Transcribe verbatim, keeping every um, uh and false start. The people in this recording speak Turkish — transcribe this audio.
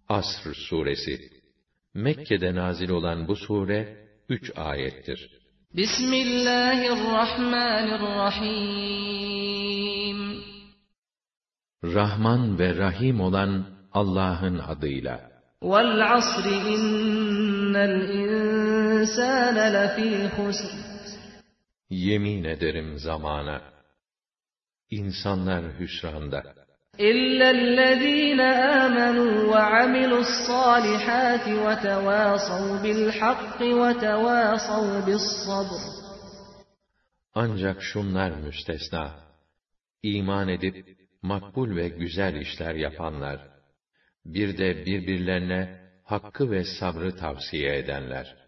Asr suresi. Mekke'de nazil olan bu sure üç ayettir. Bismillahirrahmanirrahim. Rahman ve Rahim olan Allah'ın adıyla. Vel asri innel insâne lefî husr. Yemin ederim zamana. İnsanlar hüsranda. İllellezîne âmenû ve amilussâlihâti ve tevâsav bilhakkı ve tevâsav bissabr. Ancak şunlar müstesna. İman edip makbul ve güzel işler yapanlar, bir de birbirlerine hakkı ve sabrı tavsiye edenler.